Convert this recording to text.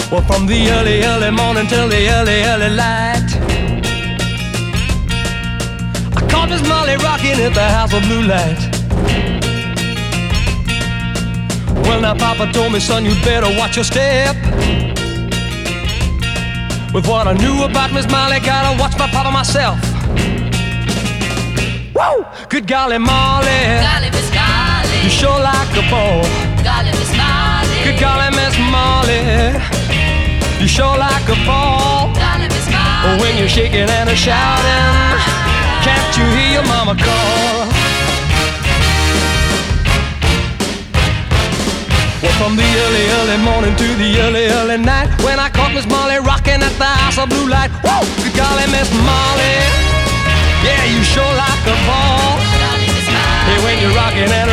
Well, from the early, early morning till the early, early light, I caught Miss Molly rocking at the House of Blue Light. Well, now Papa told me, son, you'd better watch your step. With what I knew about Miss Molly, gotta watch my papa myself. Woo! Good golly, Molly, Golly, Miss Molly, you sure like a ball. golly, Miss Molly, Good golly, Miss Molly, you sure like a ball. golly, Miss Molly. When you're shaking and shouting, can't you hear your mama call? Well, from the early, early morning to the early, early night, when I caught Miss Molly rocking at the House of Blue Light. Whoa! Good golly, Miss Molly, yeah, you sure like a ball. Golly, Miss Molly. Hey, when you're rocking and